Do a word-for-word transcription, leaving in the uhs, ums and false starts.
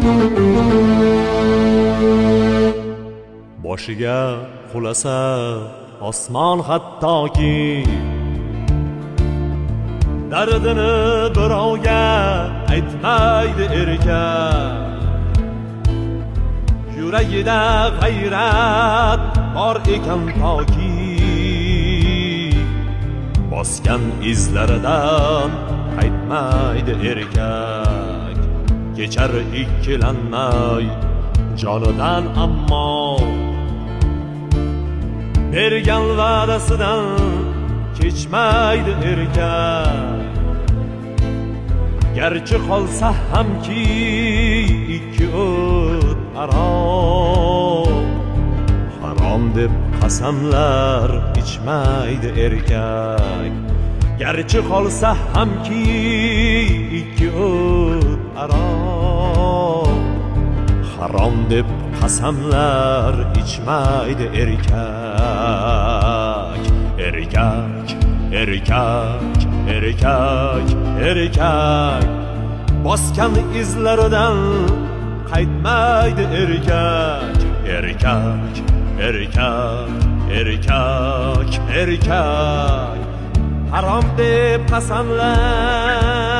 boshiga qulasa osmon hattoki dardini birovga aytmaydi erkak yuragida g'ayrat bor ekan toki bosgan izlaridan qaytmaydi erkak kechar ikkilanmay jonidan ammo bergan va'dasidan kechmaydi erkak garchi qolsa hamki ikki o't aro harom deb qasamlar ichmaydi erkak garchi qolsa hamki ikki o't aro harom deb qasamlar ichmaydi erkak erkak erkak erkak erkak bosgan izlaridan qaytmaydi erkak erkak erkak erkak erkak harom deb qasamlar